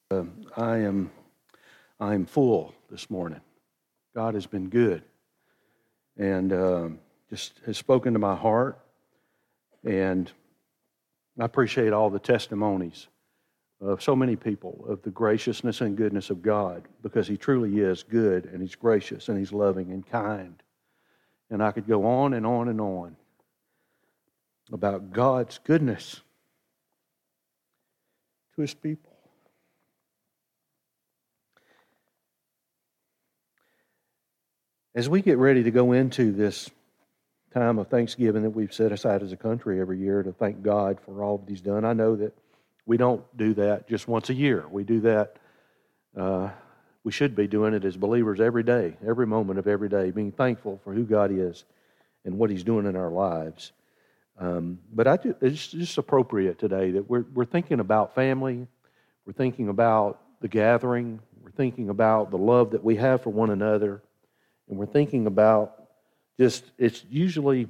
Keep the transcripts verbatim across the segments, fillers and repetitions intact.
Uh, I am I am full this morning. God has been good and um, just has spoken to my heart, and I appreciate all the testimonies of so many people of the graciousness and goodness of God, because He truly is good and He's gracious and He's loving and kind. And I could go on and on and on about God's goodness to His people. As we get ready to go into this time of Thanksgiving that we've set aside as a country every year to thank God for all that He's done, I know that we don't do that just once a year. We do that, uh, we should be doing it as believers every day, every moment of every day, being thankful for who God is and what He's doing in our lives. Um, but I do, it's just appropriate today that we're, we're thinking about family, we're thinking about the gathering, we're thinking about the love that we have for one another, and we're thinking about just, it's usually,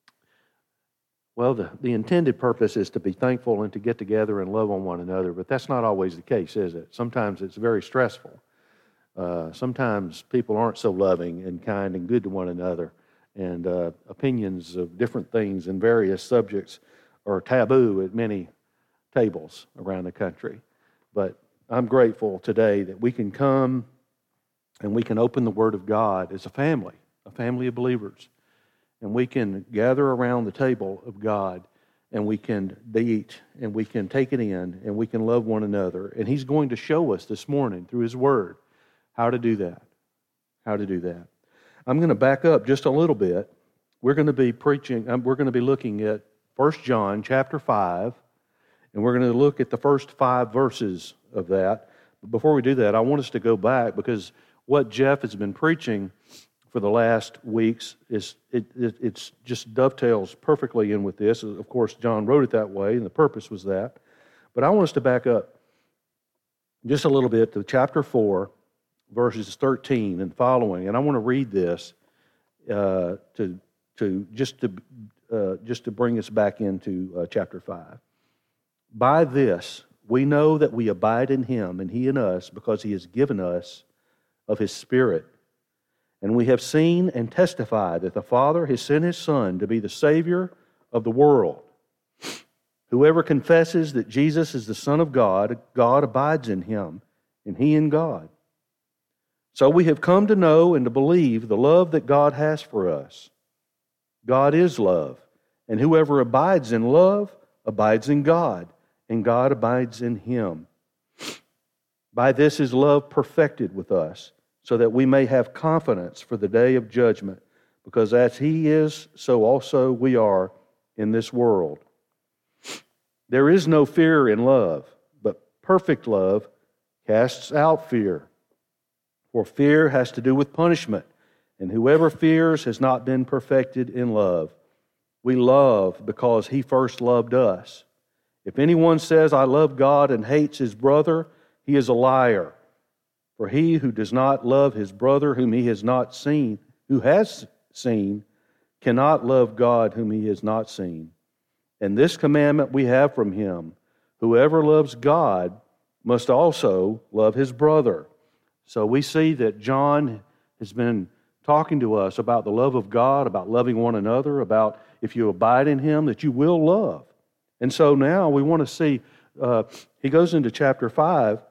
well, the, the intended purpose is to be thankful and to get together and love on one another, but that's not always the case, is it? Sometimes it's very stressful. Uh, sometimes people aren't so loving and kind and good to one another, and uh, opinions of different things and various subjects are taboo at many tables around the country. But I'm grateful today that we can come and we can open the Word of God as a family, a family of believers. And we can gather around the table of God, and we can eat, and we can take it in, and we can love one another. And He's going to show us this morning through His Word how to do that, how to do that. I'm going to back up just a little bit. We're going to be preaching, we're going to be looking at First John chapter five, and we're going to look at the first five verses of that. But before we do that, I want us to go back, because what Jeff has been preaching for the last weeks is it, it it's just dovetails perfectly in with this. Of course, John wrote it that way, and the purpose was that. But I want us to back up just a little bit to chapter four, verses thirteen and following, and I want to read this uh, to to just to uh, just to bring us back into uh, chapter five. By this we know that we abide in Him, and He in us, because He has given us of His Spirit. And we have seen and testified that the Father has sent His Son to be the Savior of the world. Whoever confesses that Jesus is the Son of God, God abides in Him, and He in God. So we have come to know and to believe the love that God has for us. God is love, and whoever abides in love abides in God, and God abides in him. By this is love perfected with us, so that we may have confidence for the day of judgment, because as He is, so also we are in this world. There is no fear in love, but perfect love casts out fear. For fear has to do with punishment, and whoever fears has not been perfected in love. We love because He first loved us. If anyone says, I love God, and hates his brother, he is a liar. For he who does not love his brother whom he has not seen, who has seen, cannot love God whom he has not seen. And this commandment we have from Him: whoever loves God must also love his brother. So we see that John has been talking to us about the love of God, about loving one another, about if you abide in Him, that you will love. And so now we want to see, uh, he goes into chapter five,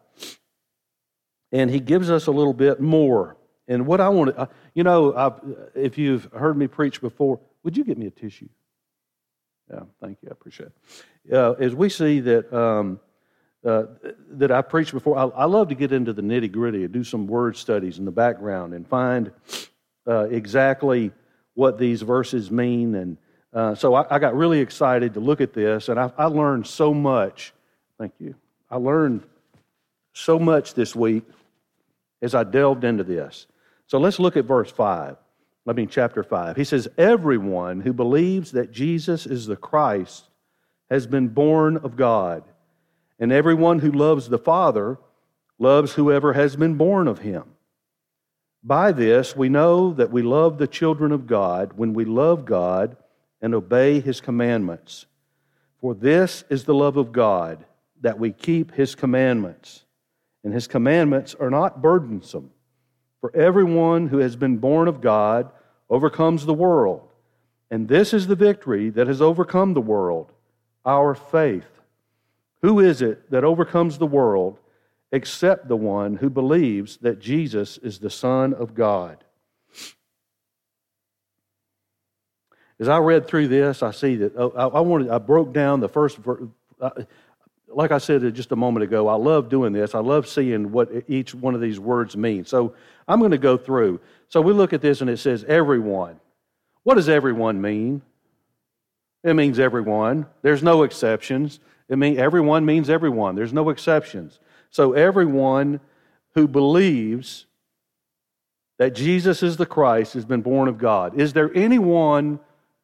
and he gives us a little bit more. And what I want to, uh, you know, I've, if you've heard me preach before, would you get me a tissue? Yeah, thank you, I appreciate it. Uh, as we see that um, uh, that I preached before, I, I love to get into the nitty-gritty and do some word studies in the background and find uh, exactly what these verses mean. And uh, so I, I got really excited to look at this, and I, I learned so much. Thank you. I learned so much this week as I delved into this. So let's look at verse five. I mean, chapter five. He says, everyone who believes that Jesus is the Christ has been born of God, and everyone who loves the Father loves whoever has been born of Him. By this we know that we love the children of God when we love God and obey His commandments. For this is the love of God, that we keep His commandments. and his commandments are not burdensome. For everyone who has been born of God overcomes the world. And this is the victory that has overcome the world, our faith. Who is it that overcomes the world except the one who believes that Jesus is the Son of God? As I read through this, I see that I, I wanted. I broke down the first verse. Like I said just a moment ago, I love doing this. I love seeing what each one of these words mean. So I'm going to go through. So we look at this and it says everyone. What does everyone mean? It means everyone. There's no exceptions. It mean everyone means everyone. There's no exceptions. So everyone who believes that Jesus is the Christ has been born of God. Is there anyone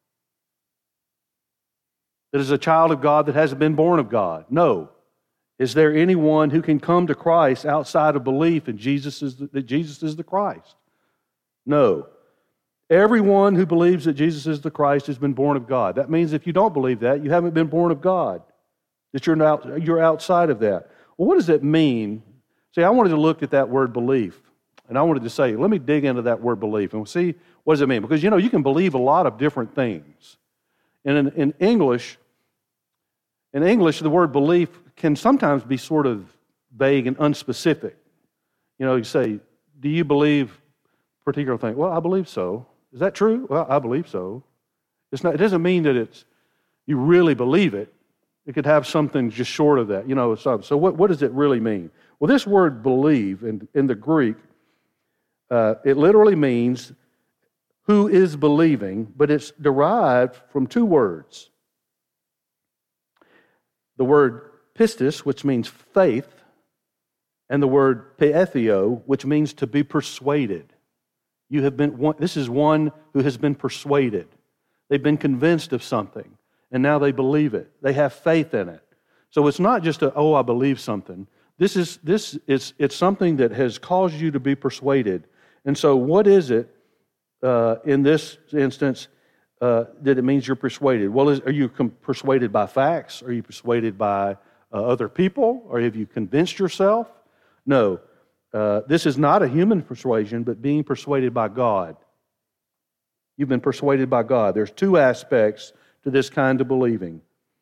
that is a child of God that hasn't been born of God? No. Is there anyone who can come to Christ outside of belief in Jesus is the, that Jesus is the Christ? No. Everyone who believes that Jesus is the Christ has been born of God. That means if you don't believe that, you haven't been born of God. That you're not, you're outside of that. Well, what does it mean? See, I wanted to look at that word belief, and I wanted to say, let me dig into that word belief and see what does it mean. Because, you know, you can believe a lot of different things. And in, in English, in English, the word belief can sometimes be sort of vague and unspecific. You know, you say, do you believe a particular thing? Well, I believe so. Is that true? Well, I believe so. It's not, it doesn't mean that it's you really believe it. It could have something just short of that. You know, so, so what, what does it really mean? Well, this word believe in, in the Greek, uh, it literally means who is believing, but it's derived from two words. The word pistis, which means faith, and the word peitheo, which means to be persuaded. You have been one, this is one who has been persuaded. They've been convinced of something, and now they believe it. They have faith in it. So it's not just a, oh, I believe something. This is this is it's something that has caused you to be persuaded. And so what is it uh, in this instance uh, that it means you're persuaded? Well, is, are you com- persuaded by facts? Are you persuaded by uh, other people? Or have you convinced yourself? No. Uh, this is not a human persuasion, but being persuaded by God. You've been persuaded by God. There's two aspects to this kind of believing.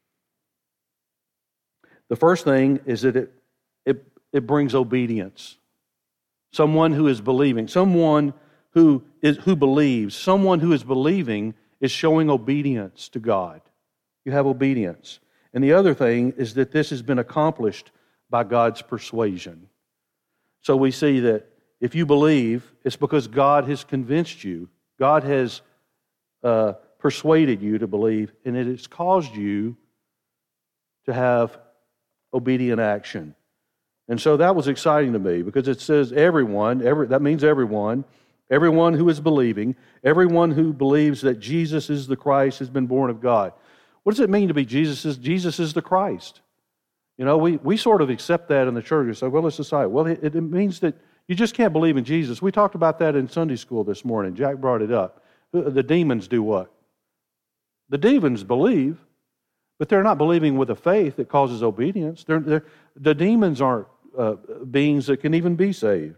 The first thing is that it, it, it brings obedience. Someone who is believing, someone who is who believes, someone who is believing is showing obedience to God. You have obedience. And the other thing is that this has been accomplished by God's persuasion. So we see that if you believe, it's because God has convinced you. God has uh, persuaded you to believe, and it has caused you to have obedient action. And so that was exciting to me because it says everyone, every, that means everyone, everyone who is believing, everyone who believes that Jesus is the Christ has been born of God. What does it mean to be Jesus is, Jesus is the Christ? You know, we, we sort of accept that in the church. We say, well, it's society. Well, it, it means that you just can't believe in Jesus. We talked about that in Sunday school this morning. Jack brought it up. The demons do what? The demons believe, but they're not believing with a faith that causes obedience. They're, they're, the demons aren't uh, beings that can even be saved.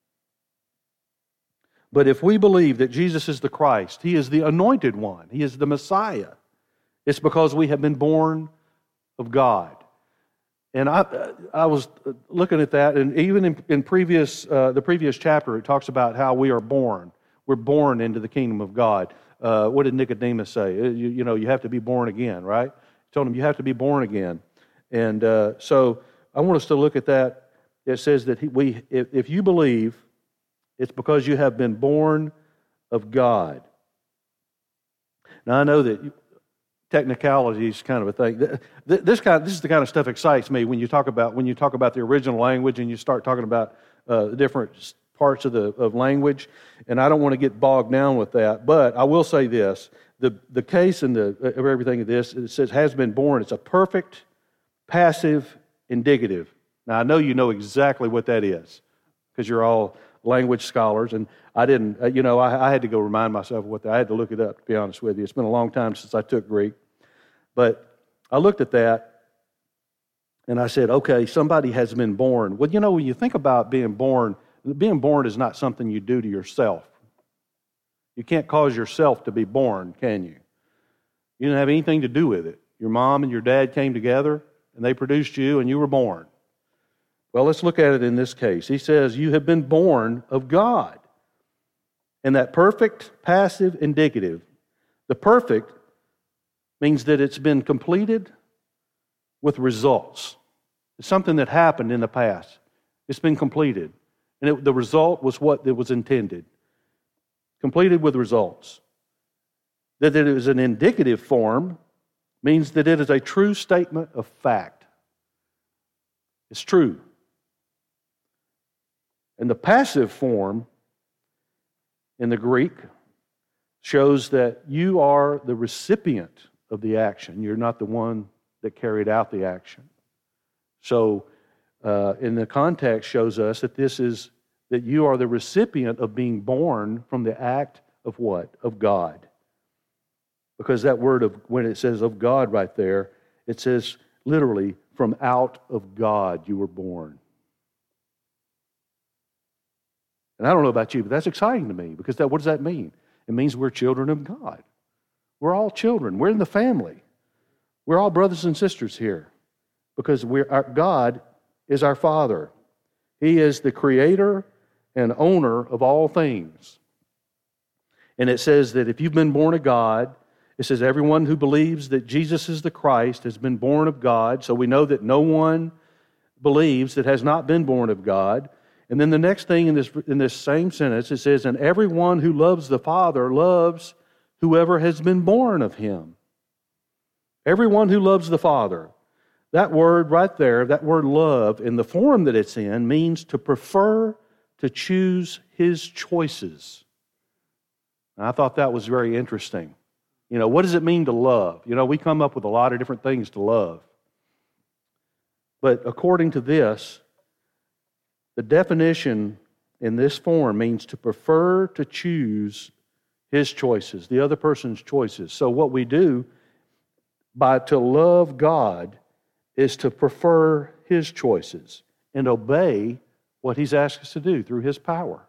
But if we believe that Jesus is the Christ, He is the anointed one, He is the Messiah, it's because we have been born of God. And I, I was looking at that, and even in, in previous uh, the previous chapter, it talks about how we are born. We're born into the kingdom of God. Uh, what did Nicodemus say? You, you know, you have to be born again, right? He told him you have to be born again. And uh, so I want us to look at that. It says that he, we, if, if you believe, it's because you have been born of God. Now I know that technicality is kind of a thing. This kind, this is the kind of stuff excites me when you talk about when you talk about the original language and you start talking about uh, different parts of the of language. And I don't want to get bogged down with that. But I will say this: the the case and the of everything of this, it says has been born. It's a perfect passive indicative. Now I know you know exactly what that is because you're all language scholars, and I didn't, uh, you know, I, I had to go remind myself of what that, I had to look it up, to be honest with you. It's been a long time since I took Greek. But I looked at that, And I said, okay, somebody has been born. Well, you know, when you think about being born, being born is not something you do to yourself. You can't cause yourself to be born, can you? You didn't have anything to do with it. Your mom and your dad came together, and they produced you, and you were born. Well, let's look at it in this case. He says, you have been born of God. And that perfect, passive, indicative. The perfect means that it's been completed with results. It's something that happened in the past. It's been completed. And it, the result was what it was intended. Completed with results. That it is an indicative form means that it is a true statement of fact. It's true. And the passive form in the Greek shows that you are the recipient of the action. You're not the one that carried out the action. So, uh, in the context shows us that this is, that you are the recipient of being born from the act of what? Of God. Because that word of, when it says of God right there, it says literally, from out of God you were born. And I don't know about you, but that's exciting to me, because that, what does that mean? It means we're children of God. We're all children. We're in the family. We're all brothers and sisters here, because we're, our, God is our Father. He is the creator and owner of all things. And it says that if you've been born of God, it says everyone who believes that Jesus is the Christ has been born of God. So we know that no one believes that has not been born of God. And then the next thing in this, in this same sentence, it says, and everyone who loves the Father loves whoever has been born of Him. Everyone who loves the Father. That word right there, that word love, in the form that it's in, means to prefer, to choose His choices. And I thought that was very interesting. You know, what does it mean to love? You know, we come up with a lot of different things to love. But according to this, the definition in this form means to prefer, to choose His choices, the other person's choices. So what we do by to love God is to prefer His choices and obey what He's asked us to do through His power.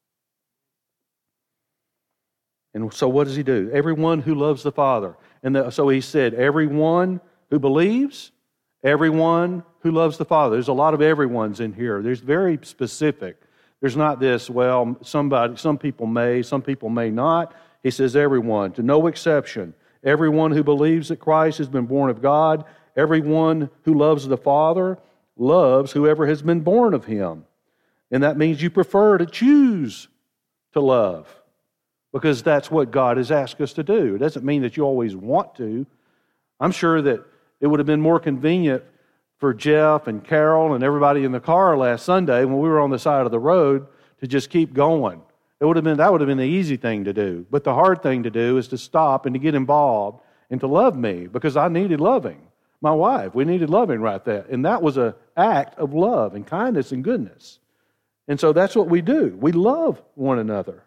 And so what does He do? Everyone who loves the Father. And the, so He said, everyone who believes, everyone who loves the Father. There's a lot of everyone's in here. There's very specific. There's not this, well, somebody, some people may, some people may not. He says everyone, to no exception. Everyone who believes that Christ has been born of God, everyone who loves the Father loves whoever has been born of Him. And that means you prefer to choose to love, because that's what God has asked us to do. It doesn't mean that you always want to. I'm sure that it would have been more convenient for Jeff and Carol and everybody in the car last Sunday when we were on the side of the road to just keep going. It would have been, that would have been the easy thing to do. But the hard thing to do is to stop and to get involved and to love me, because I needed loving. My wife, we needed loving right there. And that was an act of love and kindness and goodness. And so that's what we do. We love one another.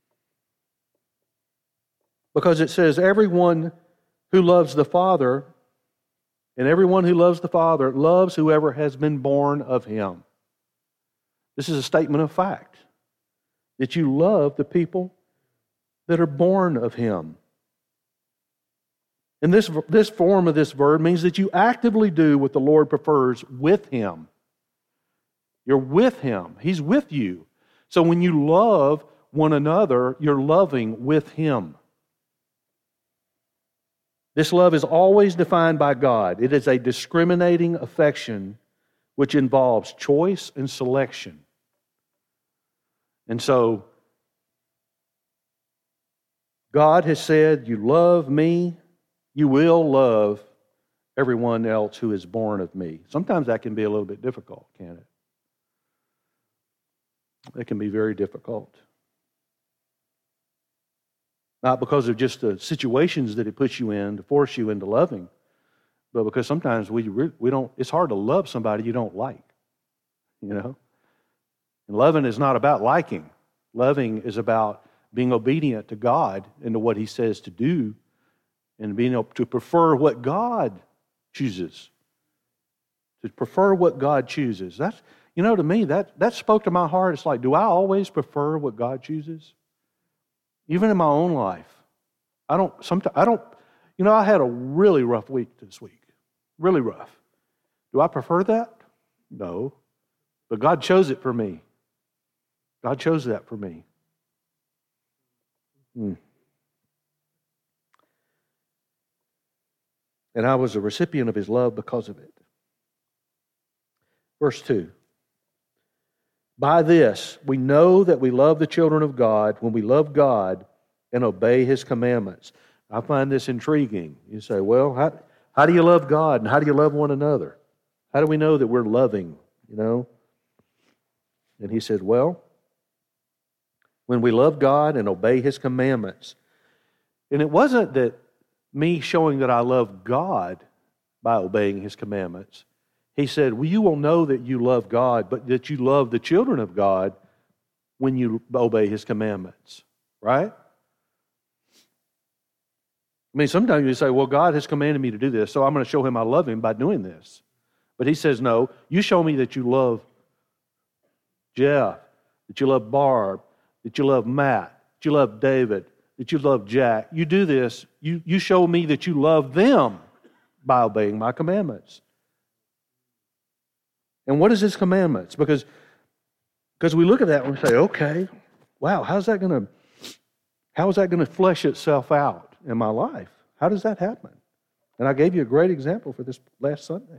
Because it says everyone who loves the Father, and everyone who loves the Father loves whoever has been born of Him. This is a statement of fact, that you love the people that are born of Him. And this, this form of this verb means that you actively do what the Lord prefers with Him. You're with Him. He's with you. So when you love one another, you're loving with Him. This love is always defined by God. It is a discriminating affection which involves choice and selection. And so, God has said, you love me, you will love everyone else who is born of me. Sometimes that can be a little bit difficult, can't it? It can be very difficult. Not because of just the situations that it puts you in to force you into loving, but because sometimes we we don't. It's hard to love somebody you don't like, you know. And loving is not about liking. Loving is about being obedient to God and to what He says to do, and being able to prefer what God chooses To prefer what God chooses. That's, you know, to me, that, that spoke to my heart. It's like, do I always prefer what God chooses? Even in my own life. I don't, sometimes, I don't, you know, I had a really rough week this week. Really rough. Do I prefer that? No. But God chose it for me. God chose that for me. Hmm. And I was a recipient of His love because of it. Verse two. By this, we know that we love the children of God when we love God and obey His commandments. I find this intriguing. You say, well, how, how do you love God and how do you love one another? How do we know that we're loving, you know? And he said, well, when we love God and obey His commandments. And it wasn't that me showing that I love God by obeying His commandments. He said, well, you will know that you love God, but that you love the children of God when you obey His commandments. Right? I mean, sometimes you say, well, God has commanded me to do this, so I'm going to show Him I love Him by doing this. But He says, no, you show me that you love Jeff, that you love Barb, that you love Matt, that you love David, that you love Jack. You do this, you, you show me that you love them by obeying my commandments. And what is His commandments? Because, because we look at that and we say, okay, wow, how's that going to, how is that going to flesh itself out in my life? How does that happen? And I gave you a great example for this last Sunday.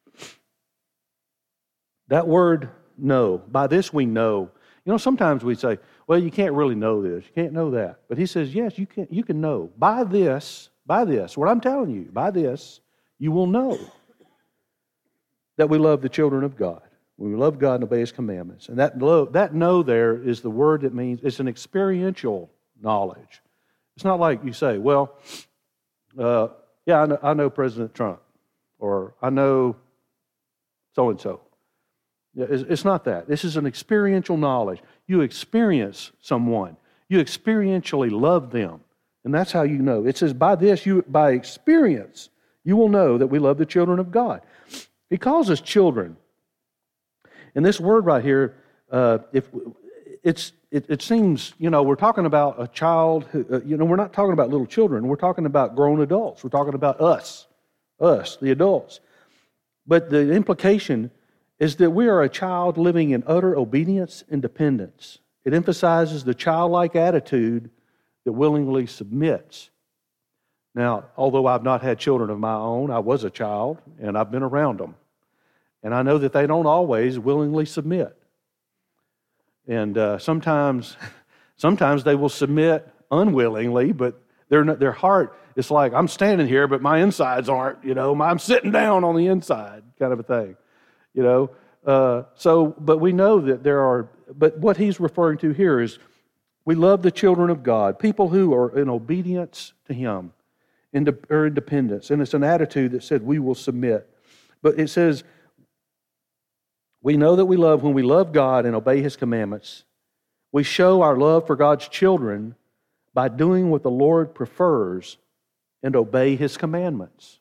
That word know, by this we know. You know, sometimes we say, well, you can't really know this, you can't know that. But he says, yes, you can, you can know. By this, by this, what I'm telling you, by this, you will know that we love the children of God. We love God and obey His commandments. And that know, that know there is the word that means, it's an experiential knowledge. It's not like you say, well, uh, yeah, I know, I know President Trump, or I know so-and-so. Yeah, it's, it's not that. This is an experiential knowledge. You experience someone. You experientially love them. And that's how you know. It says, by this, you by experience, you will know that we love the children of God. He calls us children. And this word right here, uh, if it's it, it seems, you know, we're talking about a child, who, uh, you know, we're not talking about little children. We're talking about grown adults. We're talking about us, us, the adults. But the implication is that we are a child living in utter obedience and dependence. It emphasizes the childlike attitude that willingly submits. Now, although I've not had children of my own, I was a child, and I've been around them. And I know that they don't always willingly submit. And uh, sometimes, sometimes they will submit unwillingly, but their their heart is like, I'm standing here, but my insides aren't. You know, I'm sitting down on the inside, kind of a thing. You know, uh, so but we know that there are. But what he's referring to here is, we love the children of God, people who are in obedience to Him, in de- or independence, and it's an attitude that said we will submit. But it says, we know that we love when we love God and obey His commandments. We show our love for God's children by doing what the Lord prefers and obey His commandments.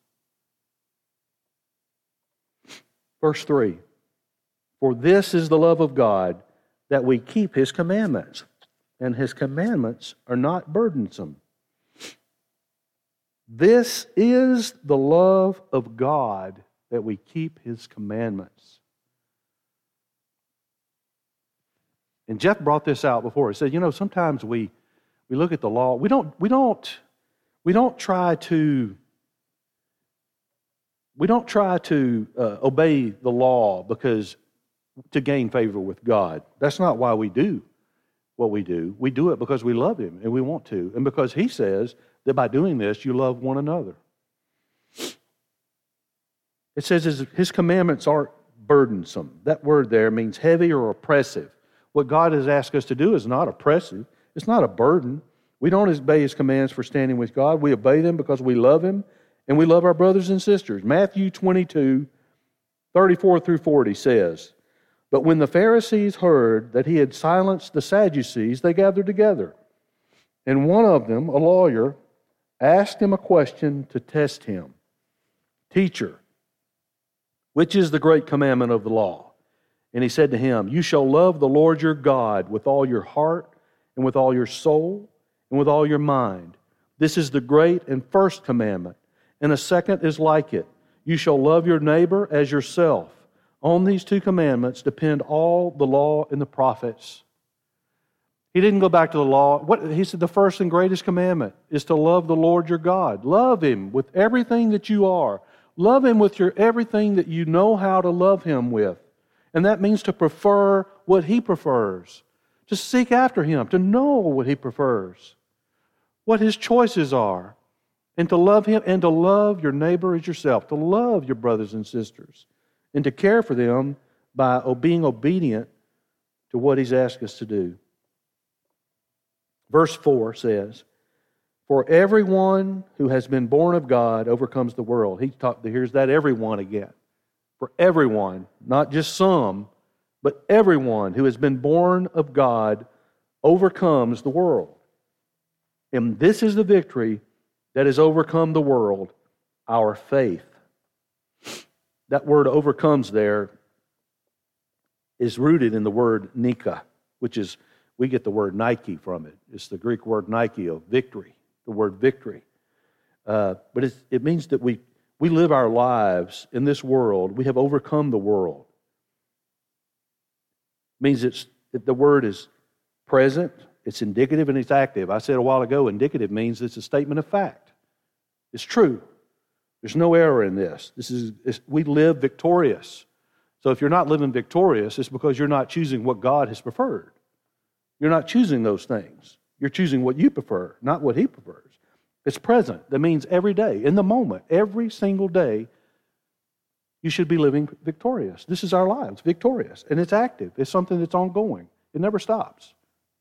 Verse three, for this is the love of God, that we keep His commandments, and His commandments are not burdensome. This is the love of God, that we keep His commandments. And Jeff brought this out before. He said, you know, sometimes we we look at the law. We don't we don't we don't try to we don't try to uh, obey the law because to gain favor with God. That's not why we do what we do. We do it because we love Him and we want to, and because He says that by doing this you love one another. It says His, his commandments aren't burdensome. That word there means heavy or oppressive. What God has asked us to do is not oppressive. It's not a burden. We don't obey His commands for standing with God. We obey them because we love Him and we love our brothers and sisters. Matthew twenty-two, thirty-four through forty says, but when the Pharisees heard that He had silenced the Sadducees, they gathered together. And one of them, a lawyer, asked Him a question to test Him. Teacher, which is the great commandment of the law? And he said to him, You shall love the Lord your God with all your heart, and with all your soul, and with all your mind. This is the great and first commandment. And a second is like it. You shall love your neighbor as yourself. On these two commandments depend all the law and the prophets. He didn't go back to the law. What, he said the first and greatest commandment is to love the Lord your God. Love Him with everything that you are. Love Him with your everything that you know how to love Him with. And that means to prefer what He prefers. To seek after Him, to know what He prefers, what His choices are, and to love Him and to love your neighbor as yourself, to love your brothers and sisters, and to care for them by being obedient to what He's asked us to do. Verse four says, For everyone who has been born of God overcomes the world. He talked, here's that everyone again. For everyone, not just some, but everyone who has been born of God overcomes the world. And this is the victory that has overcome the world, our faith. That word overcomes there is rooted in the word Nika, which is, we get the word Nike from it. It's the Greek word Nike of victory, the word victory. Uh, but it's, it means that we, we live our lives in this world. We have overcome the world. Means it's the word is present, it's indicative, and it's active. I said a while ago, indicative means it's a statement of fact. It's true. There's no error in this. This is it's, we live victorious. So if you're not living victorious, it's because you're not choosing what God has preferred. You're not choosing those things. You're choosing what you prefer, not what He prefers. It's present. That means every day, in the moment, every single day, you should be living victorious. This is our lives, victorious. And it's active. It's something that's ongoing. It never stops.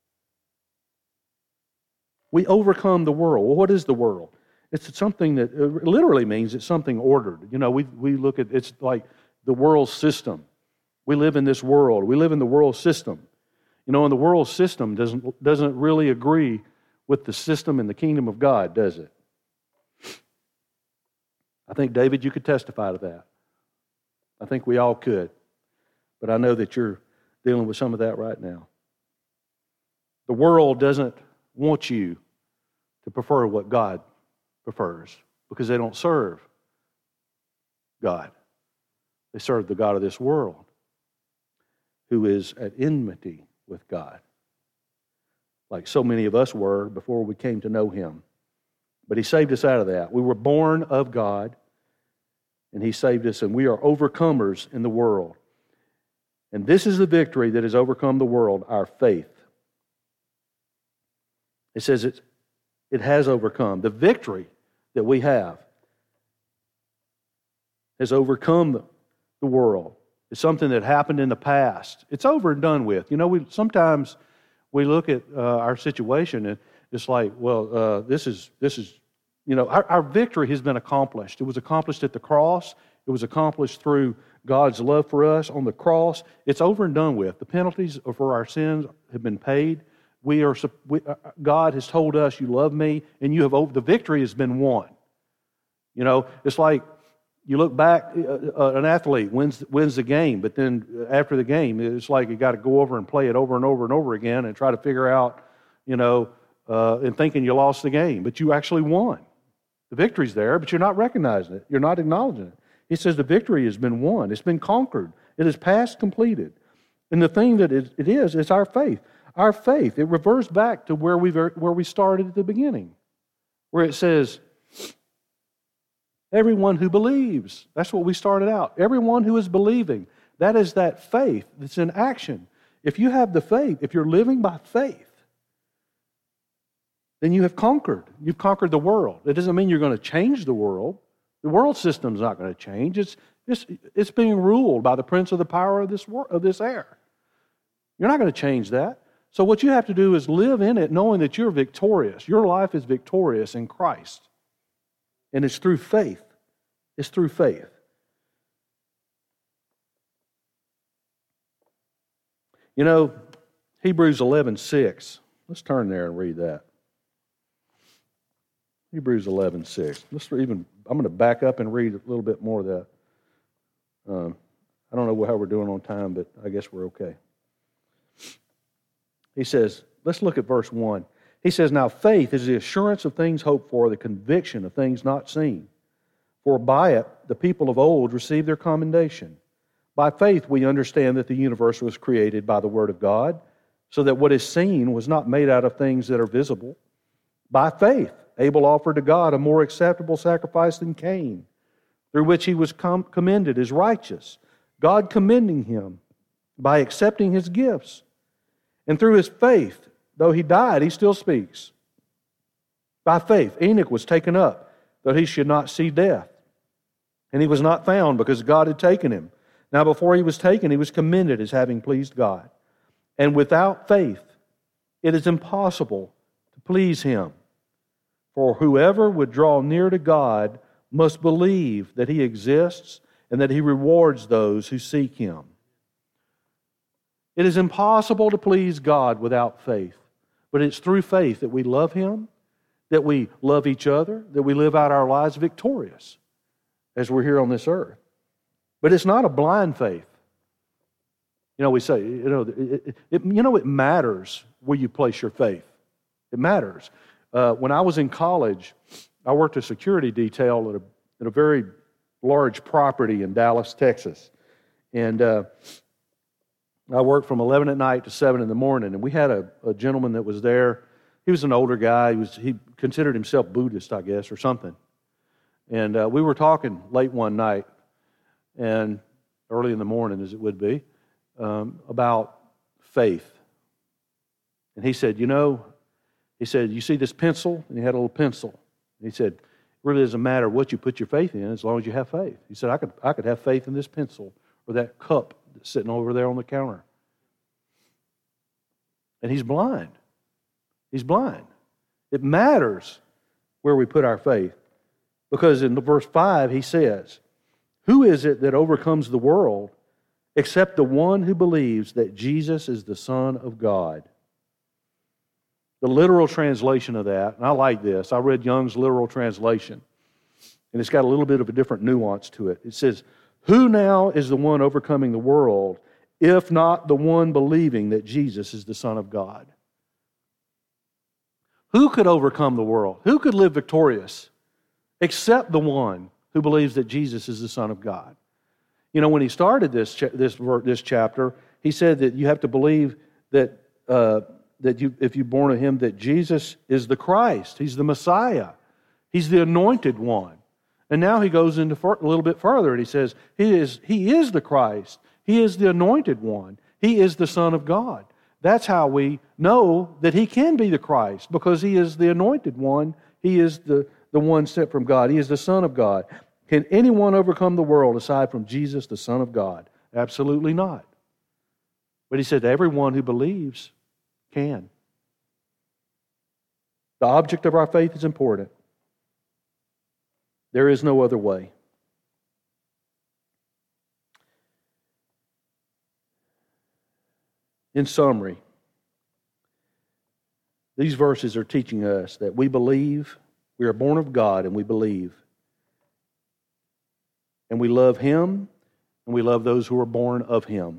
We overcome the world. Well, what is the world? It's something that it literally means it's something ordered. You know, we, we look at, it's like the world system. We live in this world. We live in the world system. You know, and the world system doesn't, doesn't really agree with the system in the kingdom of God, does it? I think, David, you could testify to that. I think we all could. But I know that you're dealing with some of that right now. The world doesn't want you to prefer what God prefers because they don't serve God. They serve the God of this world who is at enmity with God, like so many of us were before we came to know Him. But He saved us out of that. We were born of God, and He saved us, and we are overcomers in the world. And this is the victory that has overcome the world, our faith. It says it, it has overcome. The victory that we have has overcome the, the world. It's something that happened in the past. It's over and done with. You know, we sometimes we look at uh, our situation and it's like, well, uh, this is this is, you know, our, our victory has been accomplished. It was accomplished at the cross. It was accomplished through God's love for us on the cross. It's over and done with. The penalties for our sins have been paid. We are. We, uh, God has told us, "You love me," and you have. Over, the victory has been won. You know, it's like. You look back, uh, an athlete wins wins the game, but then after the game, it's like you got to go over and play it over and over and over again and try to figure out, you know, uh, and thinking you lost the game, but you actually won. The victory's there, but you're not recognizing it. You're not acknowledging it. He says the victory has been won. It's been conquered. It is past completed. And the thing that it is, is our faith. Our faith, it reverts back to where we where we started at the beginning, where it says, everyone who believes. That's what we started out. Everyone who is believing. That is that faith that's in action. If you have the faith, if you're living by faith, then you have conquered. You've conquered the world. It doesn't mean you're going to change the world. The world system's not going to change. It's, it's, it's being ruled by the prince of the power of this, world, of this air. You're not going to change that. So what you have to do is live in it knowing that you're victorious. Your life is victorious in Christ. And it's through faith. It's through faith. You know, Hebrews eleven six. Let's turn there and read that. Hebrews eleven six. Let's even, I'm going to back up and read a little bit more of that. Um, I don't know how we're doing on time, but I guess we're okay. He says, let's look at verse one. He says, now faith is the assurance of things hoped for, the conviction of things not seen. For by it the people of old received their commendation. By faith we understand that the universe was created by the Word of God, so that what is seen was not made out of things that are visible. By faith Abel offered to God a more acceptable sacrifice than Cain, through which he was com- commended as righteous, God commending him by accepting his gifts. And through his faith, though he died, he still speaks. By faith, Enoch was taken up, though he should not see death. And he was not found because God had taken him. Now before he was taken, he was commended as having pleased God. And without faith, it is impossible to please him. For whoever would draw near to God must believe that he exists and that he rewards those who seek him. It is impossible to please God without faith, but it's through faith that we love him, that we love each other, that we live out our lives victorious as we're here on this earth. But it's not a blind faith. You know, we say, you know, it, it, you know, it matters where you place your faith. It matters. Uh, when I was in college, I worked a security detail at a, at a very large property in Dallas, Texas. And uh, I worked from eleven at night to seven in the morning. And we had a, a gentleman that was there. He was an older guy. He, was, he considered himself Buddhist, I guess, or something. And uh, we were talking late one night, and early in the morning, as it would be, um, about faith. And he said, you know, he said, you see this pencil? And he had a little pencil. And he said, it really doesn't matter what you put your faith in as long as you have faith. He said, I could, I could have faith in this pencil or that cup that's sitting over there on the counter. And he's blind. He's blind. It matters where we put our faith. Because in verse five, he says, who is it that overcomes the world except the one who believes that Jesus is the Son of God? The literal translation of that, and I like this, I read Young's literal translation, and it's got a little bit of a different nuance to it. It says, who now is the one overcoming the world, if not the one believing that Jesus is the Son of God? Who could overcome the world? Who could live victorious except the one who believes that Jesus is the Son of God? You know, when he started this cha- this this chapter, he said that you have to believe that uh, that you, if you're born of him, that Jesus is the Christ. He's the Messiah. He's the anointed one. And now he goes into fur- a little bit further, and he says he is he is the Christ. He is the anointed one. He is the Son of God. That's how we know that he can be the Christ, because he is the anointed one. He is the, the one sent from God. He is the Son of God. Can anyone overcome the world aside from Jesus, the Son of God? Absolutely not. But he said everyone who believes can. The object of our faith is important. There is no other way. In summary, these verses are teaching us that we believe, we are born of God, and we believe. And we love him, and we love those who are born of him.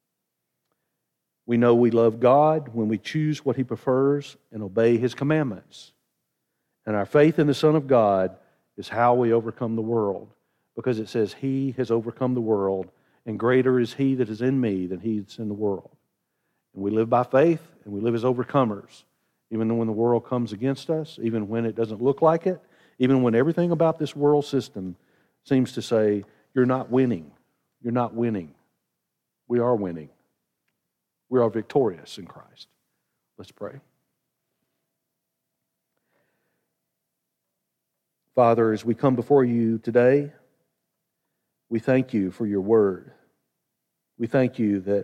We know we love God when we choose what he prefers and obey his commandments. And our faith in the Son of God is how we overcome the world, because it says he has overcome the world, and greater is he that is in me than he that's in the world. And we live by faith, and we live as overcomers, even when the world comes against us, even when it doesn't look like it, even when everything about this world system seems to say, you're not winning. You're not winning. We are winning. We are victorious in Christ. Let's pray. Father, as we come before you today, we thank you for your word. We thank you that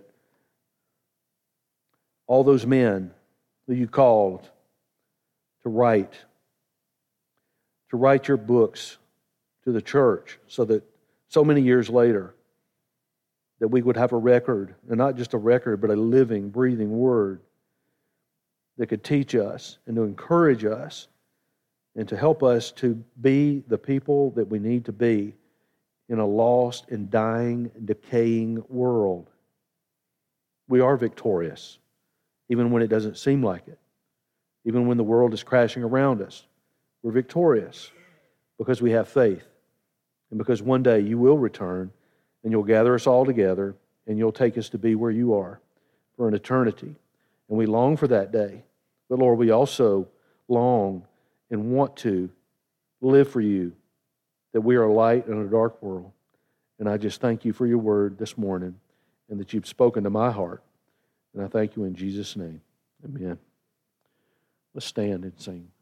all those men that you called to write, to write your books to the church, so that so many years later, that we would have a record, and not just a record, but a living, breathing word that could teach us and to encourage us and to help us to be the people that we need to be in a lost and dying, decaying world. We are victorious, even when it doesn't seem like it. Even when the world is crashing around us, we're victorious because we have faith. And because one day you will return and you'll gather us all together and you'll take us to be where you are for an eternity. And we long for that day. But Lord, we also long and want to live for you, that we are a light in a dark world. And I just thank you for your word this morning and that you've spoken to my heart. And I thank you in Jesus' name. Amen. Let's stand and sing.